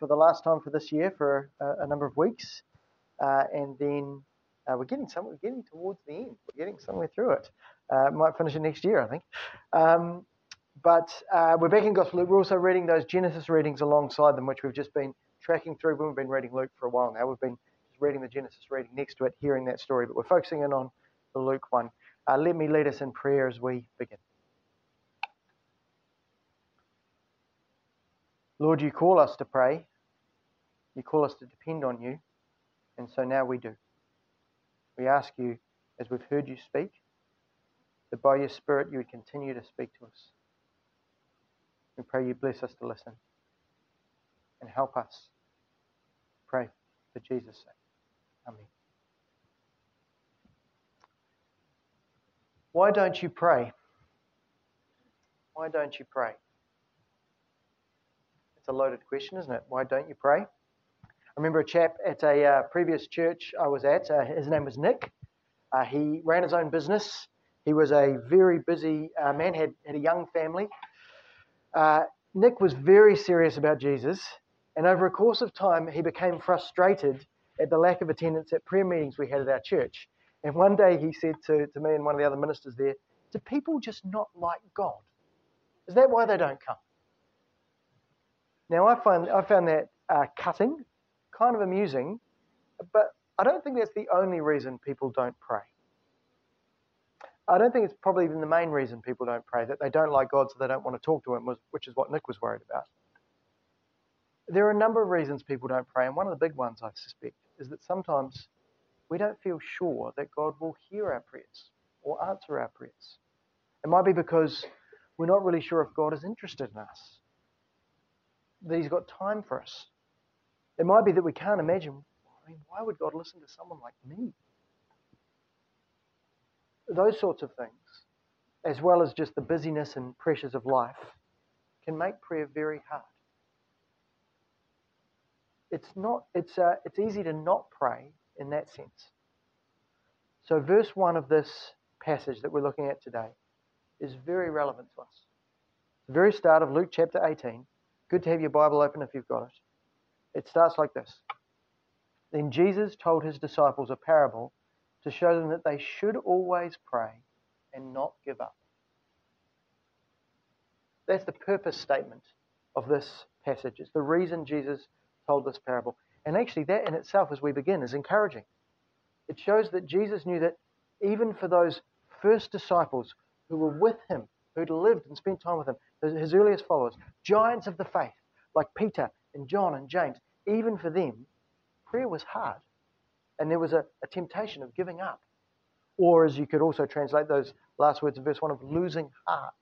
for the last time for this year for a number of weeks, and then we're getting towards the end. We're getting somewhere through it. Might finish it next year, I think. But we're back in Gospel Luke. We're also reading those Genesis readings alongside them, which we've just been tracking through. We've been reading Luke for a while now. We've been just reading the Genesis reading next to it, hearing that story, but we're focusing in on the Luke one. Let me lead us in prayer as we begin. Lord, you call us to pray. You call us to depend on you. And so now we do. We ask you, as we've heard you speak, that by your Spirit you would continue to speak to us. We pray you bless us to listen and help us. Pray for Jesus' sake. Amen. Why don't you pray? Why don't you pray? It's a loaded question, isn't it? Why don't you pray? I remember a chap at a previous church I was at. His name was Nick. He ran his own business. He was a very busy man, had a young family. Nick was very serious about Jesus, and over a course of time, he became frustrated at the lack of attendance at prayer meetings we had at our church. And one day he said to me and one of the other ministers there, do people just not like God? Is that why they don't come? Now, I found that cutting, kind of amusing, but I don't think that's the only reason people don't pray. I don't think it's probably even the main reason people don't pray, that they don't like God so they don't want to talk to him, which is what Nick was worried about. There are a number of reasons people don't pray, and one of the big ones, I suspect, is that sometimes we don't feel sure that God will hear our prayers or answer our prayers. It might be because we're not really sure if God is interested in us, that he's got time for us. It might be that we can't imagine, why would God listen to someone like me? Those sorts of things, as well as just the busyness and pressures of life, can make prayer very hard. It's easy to not pray in that sense. So verse 1 of this passage that we're looking at today is very relevant to us. The very start of Luke chapter 18. Good to have your Bible open if you've got it. It starts like this. Then Jesus told his disciples a parable to show them that they should always pray and not give up. That's the purpose statement of this passage. It's the reason Jesus told this parable. And actually that in itself, as we begin, is encouraging. It shows that Jesus knew that even for those first disciples who were with him, who'd lived and spent time with him, his earliest followers, giants of the faith, like Peter and John and James, even for them, prayer was hard. And there was a temptation of giving up. Or as you could also translate those last words of verse 1, of losing heart.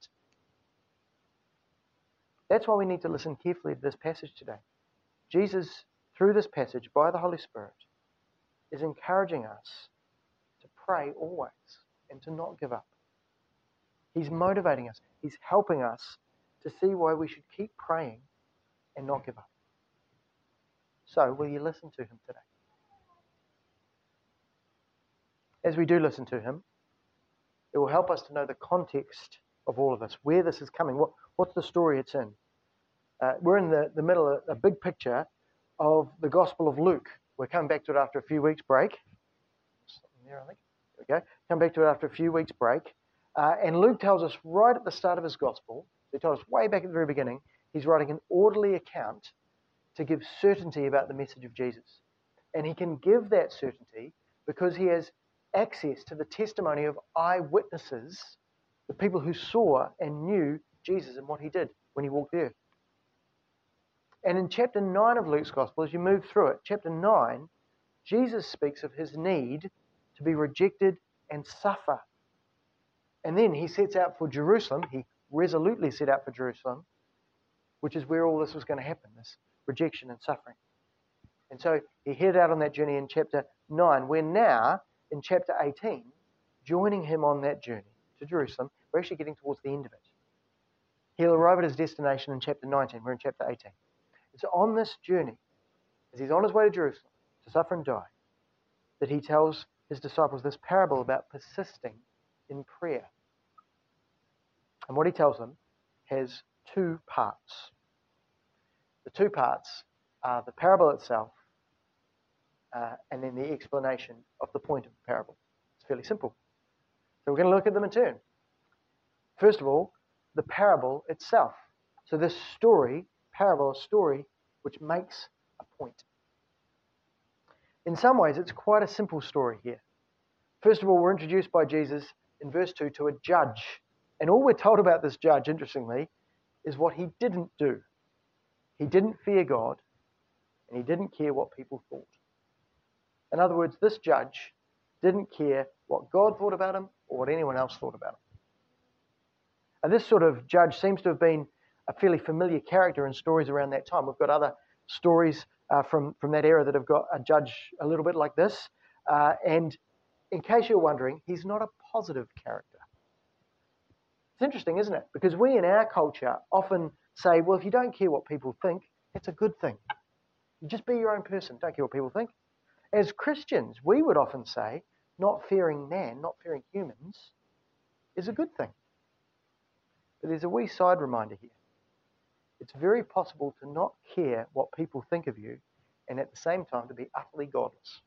That's why we need to listen carefully to this passage today. Jesus, through this passage, by the Holy Spirit, is encouraging us to pray always and to not give up. He's motivating us. He's helping us to see why we should keep praying and not give up. So, will you listen to him today? As we do listen to him, it will help us to know the context of all of this, where this is coming, what's the story it's in. We're in the middle of a big picture of the Gospel of Luke. We're coming back to it after a few weeks' break. There, I think. There we go. Come back to it after a few weeks' break. And Luke tells us right at the start of his Gospel, he told us way back at the very beginning, he's writing an orderly account to give certainty about the message of Jesus. And he can give that certainty because he has access to the testimony of eyewitnesses, the people who saw and knew Jesus and what he did when he walked the earth. And in chapter 9 of Luke's Gospel, as you move through it, chapter 9, Jesus speaks of his need to be rejected and suffer. And then he sets out for Jerusalem. He resolutely set out for Jerusalem, which is where all this was going to happen, this rejection and suffering. And so he headed out on that journey in chapter 9. We're now in chapter 18, joining him on that journey to Jerusalem. We're actually getting towards the end of it. He'll arrive at his destination in chapter 19. We're in chapter 18. It's on this journey, as he's on his way to Jerusalem to suffer and die, that he tells his disciples this parable about persisting in prayer. And what he tells them has two parts. The two parts are the parable itself and then the explanation of the point of the parable. It's fairly simple. So we're going to look at them in turn. First of all, the parable itself. So this story, parable, a story which makes a point. In some ways, it's quite a simple story here. First of all, we're introduced by Jesus in verse 2 to a judge. And all we're told about this judge, interestingly, is what he didn't do. He didn't fear God, and he didn't care what people thought. In other words, this judge didn't care what God thought about him or what anyone else thought about him. And this sort of judge seems to have been a fairly familiar character in stories around that time. We've got other stories from that era that have got a judge a little bit like this. And in case you're wondering, he's not a positive character. It's interesting, isn't it? Because we in our culture often say, well, if you don't care what people think, it's a good thing. You just be your own person. Don't care what people think. As Christians, we would often say, not fearing man, not fearing humans, is a good thing. But there's a wee side reminder here. It's very possible to not care what people think of you and at the same time to be utterly godless.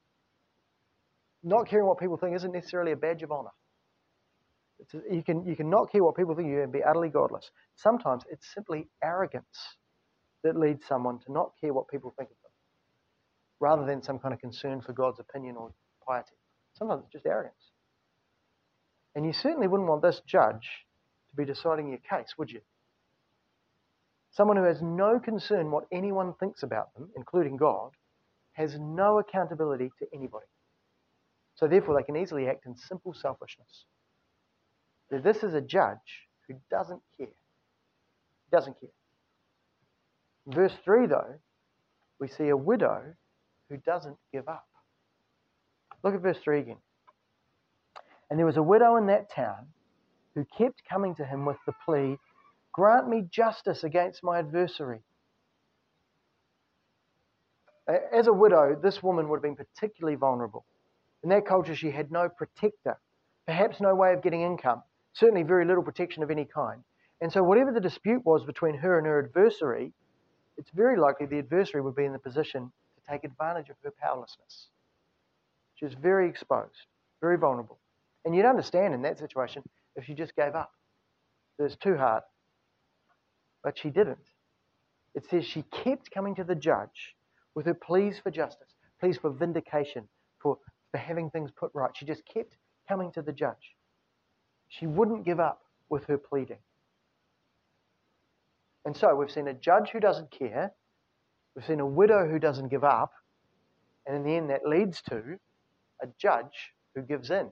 Not caring what people think isn't necessarily a badge of honor. You can not care what people think of you and be utterly godless. Sometimes it's simply arrogance that leads someone to not care what people think of them, rather than some kind of concern for God's opinion or piety. Sometimes it's just arrogance. And you certainly wouldn't want this judge to be deciding your case, would you? Someone who has no concern what anyone thinks about them, including God, has no accountability to anybody. So therefore they can easily act in simple selfishness. This is a judge who doesn't care. He doesn't care. In verse 3, though, we see a widow who doesn't give up. Look at verse 3 again. And there was a widow in that town who kept coming to him with the plea, grant me justice against my adversary. As a widow, this woman would have been particularly vulnerable. In that culture, she had no protector, perhaps no way of getting income, certainly very little protection of any kind. And so whatever the dispute was between her and her adversary, it's very likely the adversary would be in the position to take advantage of her powerlessness. She was very exposed, very vulnerable. And you'd understand in that situation if she just gave up. It was too hard. But she didn't. It says she kept coming to the judge with her pleas for justice, pleas for vindication, for having things put right. She just kept coming to the judge. She wouldn't give up with her pleading. And so we've seen a judge who doesn't care. We've seen a widow who doesn't give up. And in the end, that leads to a judge who gives in.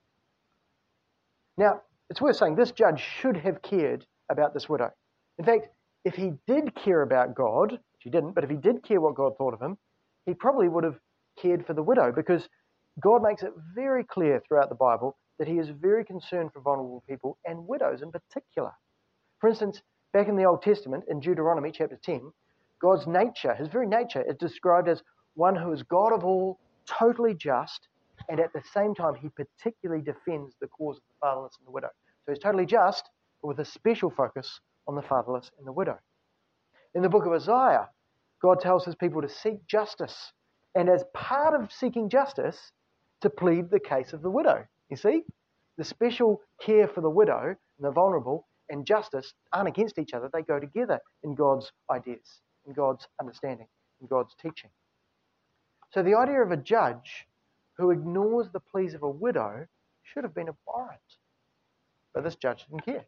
Now, it's worth saying this judge should have cared about this widow. In fact, if he did care about God, which he didn't, but if he did care what God thought of him, he probably would have cared for the widow, because God makes it very clear throughout the Bible that he is very concerned for vulnerable people and widows in particular. For instance, back in the Old Testament, in Deuteronomy chapter 10, God's nature, his very nature, is described as one who is God of all, totally just, and at the same time he particularly defends the cause of the fatherless and the widow. So he's totally just, but with a special focus on the fatherless and the widow. In the book of Isaiah, God tells his people to seek justice, and as part of seeking justice, to plead the case of the widow. You see? The special care for the widow and the vulnerable and justice aren't against each other. They go together in God's ideas, in God's understanding, in God's teaching. So the idea of a judge who ignores the pleas of a widow should have been abhorrent. But this judge didn't care.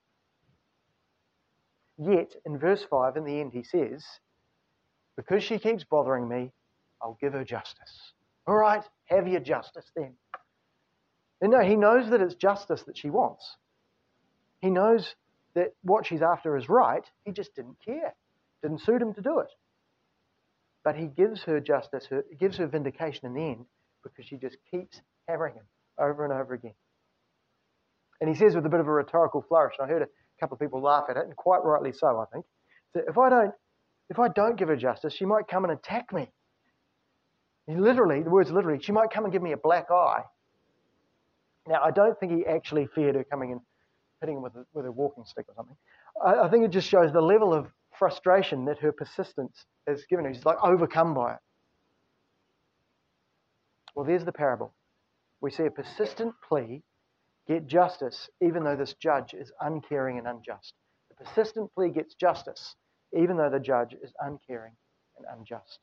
Yet, in verse 5, in the end, he says, because she keeps bothering me, I'll give her justice. All right, have your justice then. And no, he knows that it's justice that she wants. He knows that what she's after is right. He just didn't care. Didn't suit him to do it. But he gives her justice, gives her vindication in the end, because she just keeps hammering him over and over again. And he says with a bit of a rhetorical flourish, and I heard a couple of people laugh at it, and quite rightly so, I think, that if I don't give her justice, she might come and attack me. Literally, the words literally, she might come and give me a black eye. Now, I don't think he actually feared her coming and hitting him with a walking stick or something. I think it just shows the level of frustration that her persistence has given her. She's like overcome by it. Well, there's the parable. We see a persistent plea, get justice, even though this judge is uncaring and unjust. The persistent plea gets justice, even though the judge is uncaring and unjust.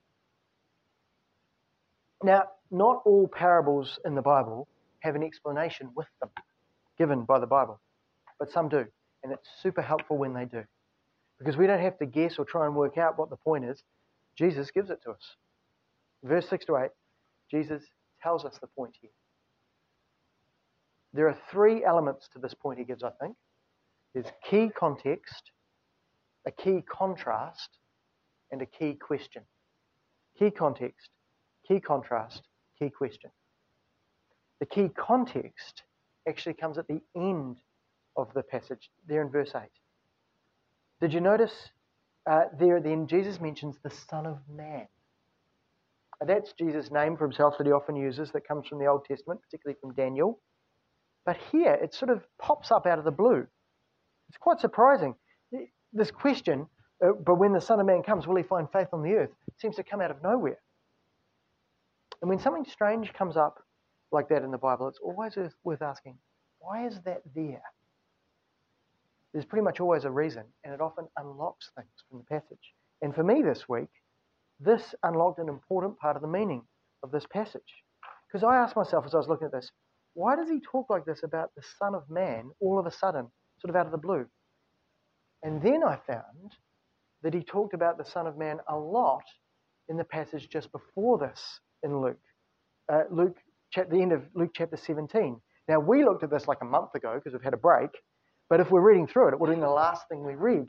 Now, not all parables in the Bible have an explanation with them given by the Bible, but some do, and it's super helpful when they do, because we don't have to guess or try and work out what the point is. Jesus gives it to us. Verse 6 to 8, Jesus tells us the point here. There are three elements to this point he gives, I think. There's key context, a key contrast, and a key question. Key context, key contrast, key question. The key context actually comes at the end of the passage, there in verse 8. Did you notice there then Jesus mentions the Son of Man? That's Jesus' name for himself that he often uses, that comes from the Old Testament, particularly from Daniel. But here it sort of pops up out of the blue. It's quite surprising. This question, but when the Son of Man comes, will he find faith on the earth? Seems to come out of nowhere. And when something strange comes up like that in the Bible, it's always worth asking, why is that there? There's pretty much always a reason, and it often unlocks things from the passage. And for me this week, this unlocked an important part of the meaning of this passage. Because I asked myself as I was looking at this, why does he talk like this about the Son of Man all of a sudden, sort of out of the blue? And then I found that he talked about the Son of Man a lot in the passage just before this in Luke. The end of Luke chapter 17. Now, we looked at this like a month ago because we've had a break, but if we're reading through it, it would have been the last thing we read.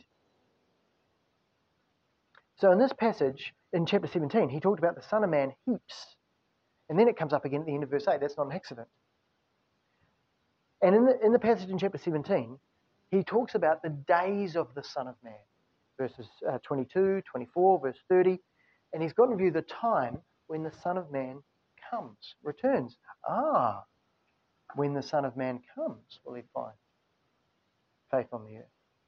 So in this passage, in chapter 17, he talked about the Son of Man heaps. And then it comes up again at the end of verse 8. That's not an accident. And in the passage in chapter 17, he talks about the days of the Son of Man. Verses 22, 24, verse 30. And he's got in view the time when the Son of Man comes, returns. When the Son of Man comes, will he find faith on the earth?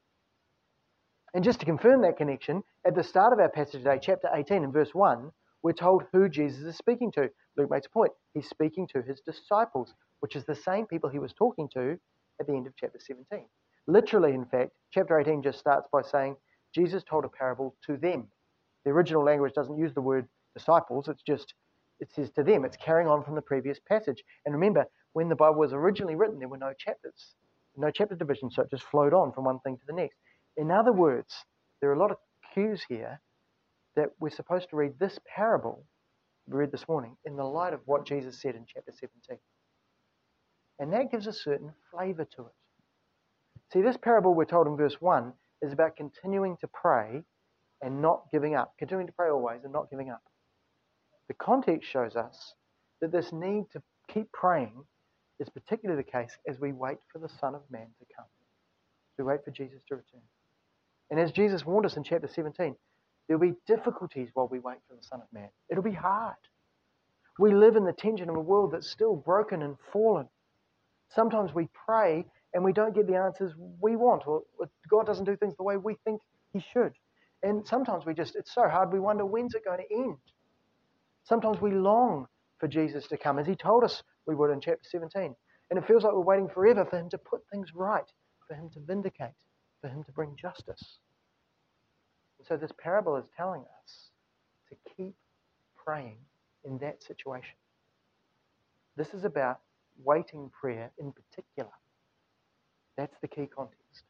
And just to confirm that connection, at the start of our passage today, chapter 18 and verse 1, we're told who Jesus is speaking to. Luke makes a point. He's speaking to his disciples, which is the same people he was talking to at the end of chapter 17. Literally, in fact, chapter 18 just starts by saying, Jesus told a parable to them. The original language doesn't use the word disciples, it says to them. It's carrying on from the previous passage. And remember, when the Bible was originally written, there were no chapters, no chapter divisions, so it just flowed on from one thing to the next. In other words, there are a lot of cues here that we're supposed to read this parable we read this morning in the light of what Jesus said in chapter 17. And that gives a certain flavour to it. See, this parable we're told in verse 1 is about continuing to pray and not giving up. Continuing to pray always and not giving up. The context shows us that this need to keep praying is particularly the case as we wait for the Son of Man to come. We wait for Jesus to return. And as Jesus warned us in chapter 17, there'll be difficulties while we wait for the Son of Man. It'll be hard. We live in the tension of a world that's still broken and fallen. Sometimes we pray and we don't get the answers we want, or God doesn't do things the way we think he should. And sometimes it's so hard we wonder, when's it going to end? Sometimes we long for Jesus to come, as he told us we would in chapter 17. And it feels like we're waiting forever for him to put things right, for him to vindicate, for him to bring justice. And so this parable is telling us to keep praying in that situation. This is about waiting prayer in particular. That's the key context.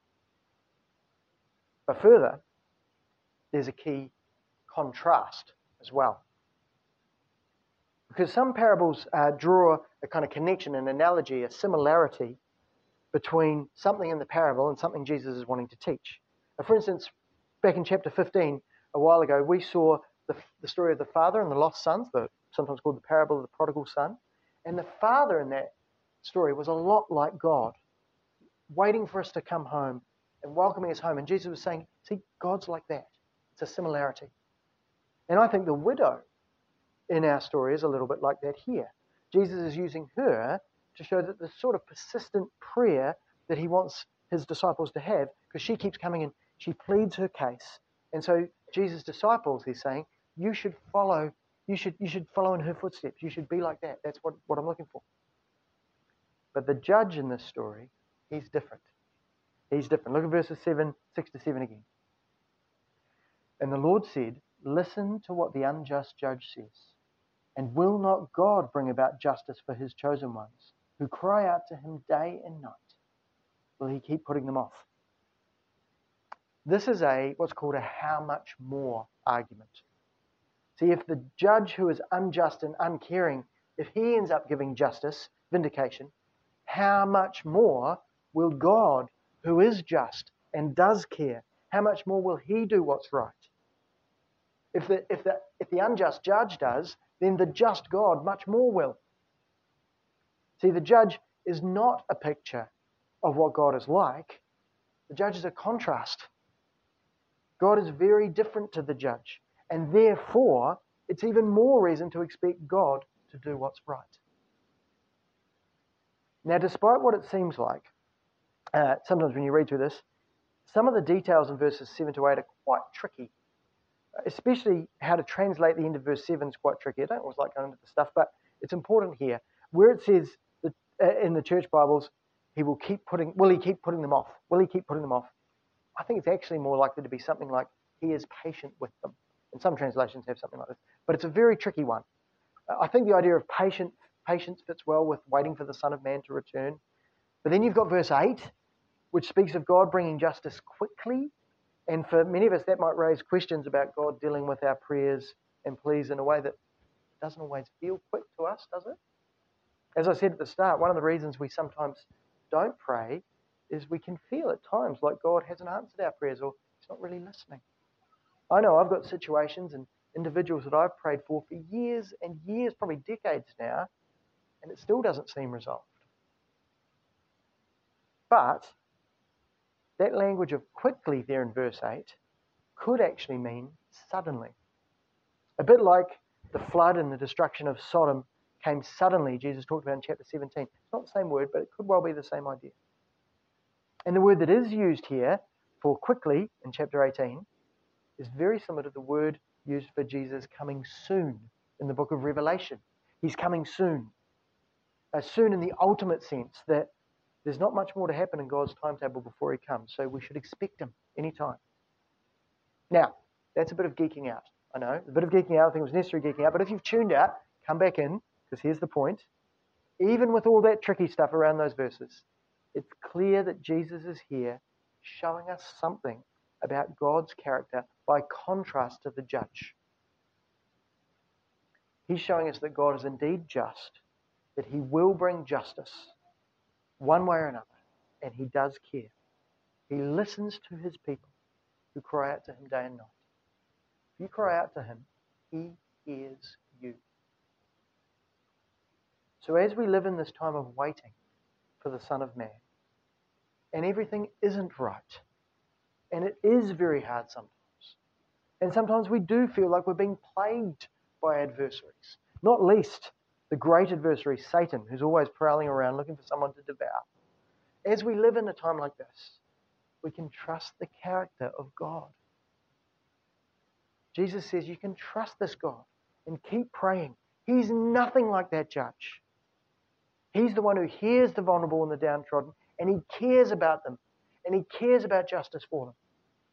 But further, there's a key contrast as well. Because some parables draw a kind of connection, an analogy, a similarity between something in the parable and something Jesus is wanting to teach. For instance, back in chapter 15, a while ago, we saw the story of the father and the lost sons, sometimes called the parable of the prodigal son. And the father in that story was a lot like God, waiting for us to come home and welcoming us home. And Jesus was saying, see, God's like that. It's a similarity. And I think the widow in our story is a little bit like that here. Jesus is using her to show that the sort of persistent prayer that he wants his disciples to have, because she keeps coming She pleads her case. And so Jesus' disciples, he's saying, you should follow in her footsteps. You should be like that. That's what I'm looking for. But the judge in this story, he's different. He's different. Look at verses 6 to 7 again. And the Lord said, listen to what the unjust judge says. And will not God bring about justice for his chosen ones, who cry out to him day and night? Will he keep putting them off? This is what's called a how much more argument. See, if the judge who is unjust and uncaring, if he ends up giving justice, vindication, how much more will God, who is just and does care, how much more will he do what's right? If the unjust judge does, then the just God much more will. See, the judge is not a picture of what God is like. The judge is a contrast. God is very different to the judge, and therefore it's even more reason to expect God to do what's right. Now, despite what it seems like, sometimes when you read through this, some of the details in verses 7 to 8 are quite tricky. Especially how to translate the end of verse 7 is quite tricky. I don't always like going into the stuff, but it's important here. Where it says that, in the church Bibles, will he keep putting them off? Will he keep putting them off? I think it's actually more likely to be something like he is patient with them. And some translations have something like this. But it's a very tricky one. I think the idea of patience fits well with waiting for the Son of Man to return. But then you've got verse 8, which speaks of God bringing justice quickly. And for many of us, that might raise questions about God dealing with our prayers and pleas in a way that doesn't always feel quick to us, does it? As I said at the start, one of the reasons we sometimes don't pray is we can feel at times like God hasn't answered our prayers or he's not really listening. I know I've got situations and individuals that I've prayed for years and years, probably decades now, and it still doesn't seem resolved. But that language of quickly there in verse 8 could actually mean suddenly. A bit like the flood and the destruction of Sodom came suddenly, Jesus talked about in chapter 17. It's not the same word, but it could well be the same idea. And the word that is used here for quickly in chapter 18 is very similar to the word used for Jesus coming soon in the book of Revelation. He's coming soon. Soon in the ultimate sense that there's not much more to happen in God's timetable before he comes, so we should expect him anytime. Now, that's a bit of geeking out. I know, a bit of geeking out. I think it was necessary geeking out, but if you've tuned out, come back in, because here's the point. Even with all that tricky stuff around those verses, it's clear that Jesus is here showing us something about God's character by contrast to the judge. He's showing us that God is indeed just, that he will bring justice one way or another, and he does care. He listens to his people who cry out to him day and night. If you cry out to him, he hears you. So as we live in this time of waiting for the Son of Man, and everything isn't right, and it is very hard sometimes, and sometimes we do feel like we're being plagued by adversaries, not least the great adversary, Satan, who's always prowling around looking for someone to devour. As we live in a time like this, we can trust the character of God. Jesus says you can trust this God and keep praying. He's nothing like that judge. He's the one who hears the vulnerable and the downtrodden, and he cares about them, and he cares about justice for them.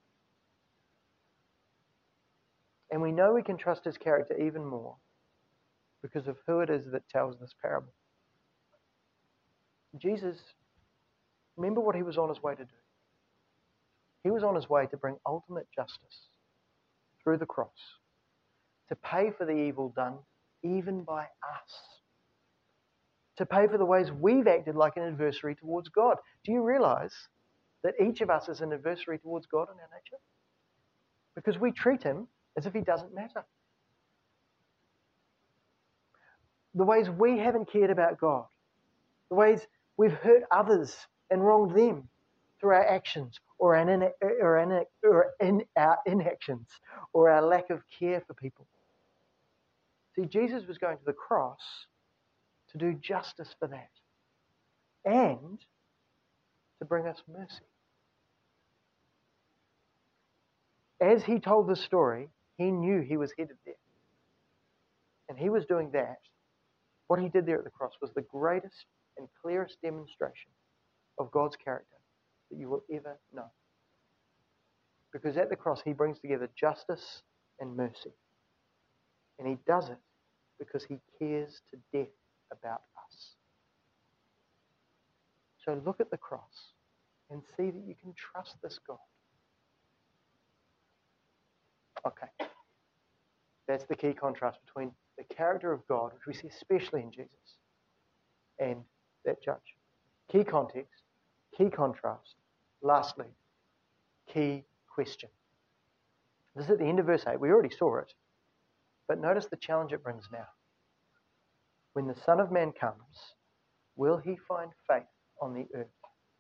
And we know we can trust his character even more because of who it is that tells this parable. Jesus, remember what he was on his way to do. He was on his way to bring ultimate justice through the cross, to pay for the evil done even by us, to pay for the ways we've acted like an adversary towards God. Do you realize that each of us is an adversary towards God in our nature? Because we treat him as if he doesn't matter. The ways we haven't cared about God, the ways we've hurt others and wronged them through our actions or in our inactions or our lack of care for people. See, Jesus was going to the cross to do justice for that and to bring us mercy. as he told the story, he knew he was headed there. And he was doing that. What he did there at the cross was the greatest and clearest demonstration of God's character that you will ever know. Because at the cross, he brings together justice and mercy. And he does it because he cares to death about us. So look at the cross and see that you can trust this God. Okay. That's the key contrast between the character of God, which we see especially in Jesus, and that judge. Key context, key contrast. Lastly, key question. This is at the end of verse 8. We already saw it. But notice the challenge it brings now. When the Son of Man comes, will he find faith on the earth?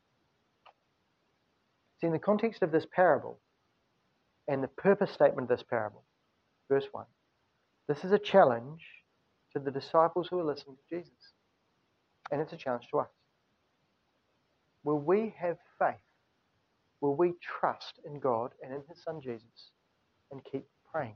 See, in the context of this parable and the purpose statement of this parable, verse 1, this is a challenge to the disciples who are listening to Jesus. And it's a challenge to us. Will we have faith? Will we trust in God and in His Son Jesus and keep praying?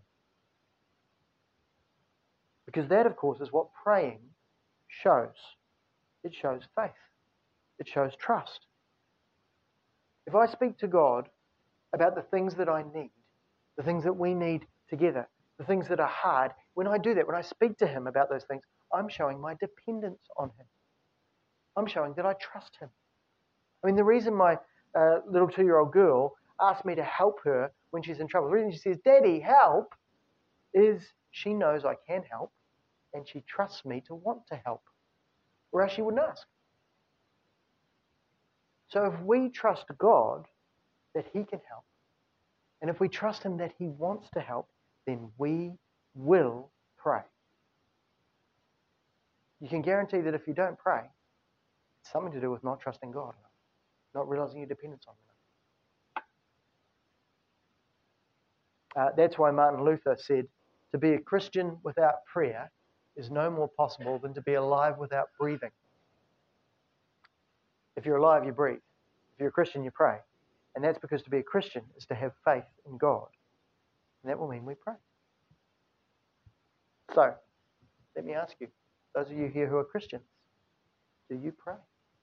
Because that, of course, is what praying shows. It shows faith. It shows trust. If I speak to God about the things that I need, the things that we need together, the things that are hard, when I do that, when I speak to Him about those things, I'm showing my dependence on Him. I'm showing that I trust Him. I mean, the reason my little 2-year-old girl asked me to help her when she's in trouble, the reason she says, "Daddy, help," is she knows I can help and she trusts me to want to help, or else she wouldn't ask. So if we trust God that He can help, and if we trust Him that He wants to help, then we will pray. You can guarantee that if you don't pray, it's something to do with not trusting God, not realizing your dependence on Him. That's why Martin Luther said, to be a Christian without prayer is no more possible than to be alive without breathing. If you're alive, you breathe. If you're a Christian, you pray. And that's because to be a Christian is to have faith in God. And that will mean we pray. So, let me ask you, those of you here who are Christians, do you pray?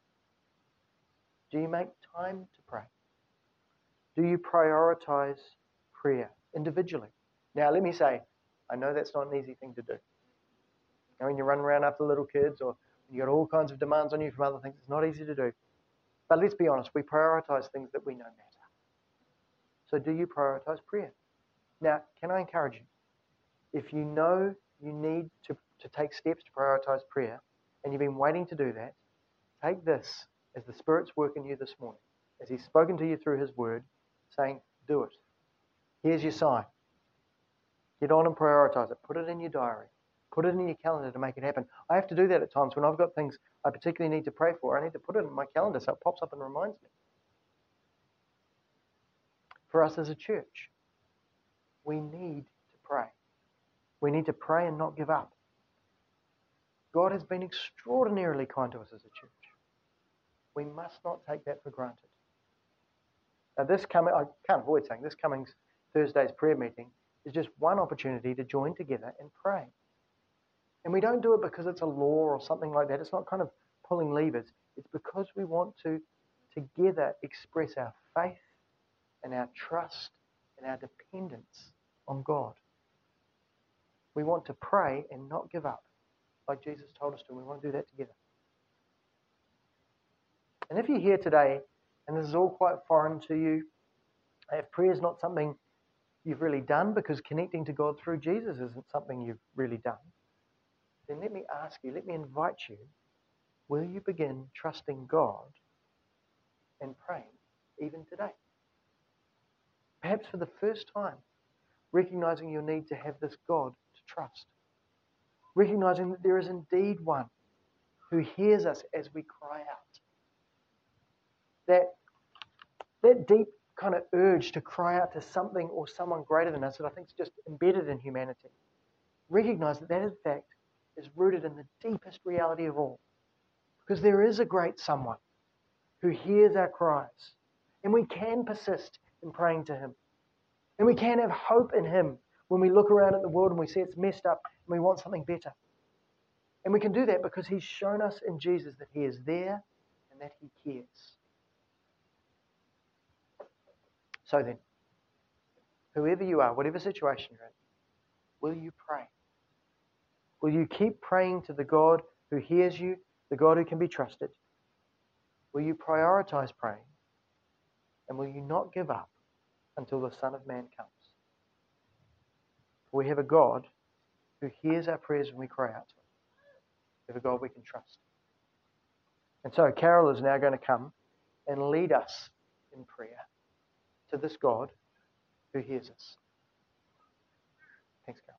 Do you make time to pray? Do you prioritize prayer individually? Now, let me say, I know that's not an easy thing to do. And when you run around after little kids or you got all kinds of demands on you from other things, it's not easy to do. But let's be honest, we prioritize things that we know matter. So do you prioritize prayer? Now, can I encourage you? If you know you need to take steps to prioritize prayer, and you've been waiting to do that, take this as the Spirit's work in you this morning, as He's spoken to you through His Word, saying, do it. Here's your sign. Get on and prioritize it. Put it in your diary. Put it in your calendar to make it happen. I have to do that at times when I've got things I particularly need to pray for. I need to put it in my calendar so it pops up and reminds me. For us as a church, we need to pray. We need to pray and not give up. God has been extraordinarily kind to us as a church. We must not take that for granted. Now I can't avoid saying this coming Thursday's prayer meeting is just one opportunity to join together and pray. And we don't do it because it's a law or something like that. It's not kind of pulling levers. It's because we want to together express our faith and our trust and our dependence on God. We want to pray and not give up, like Jesus told us to. We want to do that together. And if you're here today and this is all quite foreign to you, if prayer is not something you've really done because connecting to God through Jesus isn't something you've really done, then let me ask you, let me invite you, will you begin trusting God and praying even today? Perhaps for the first time, recognizing your need to have this God to trust. Recognizing that there is indeed one who hears us as we cry out. That deep kind of urge to cry out to something or someone greater than us that I think is just embedded in humanity. Recognize that in fact is rooted in the deepest reality of all. Because there is a great someone who hears our cries. And we can persist in praying to Him. And we can have hope in Him when we look around at the world and we see it's messed up and we want something better. And we can do that because He's shown us in Jesus that He is there and that He cares. So then, whoever you are, whatever situation you're in, will you pray? Will you keep praying to the God who hears you, the God who can be trusted? Will you prioritize praying? And will you not give up until the Son of Man comes? For we have a God who hears our prayers when we cry out to Him. We have a God we can trust. And so Carol is now going to come and lead us in prayer to this God who hears us. Thanks, Carol.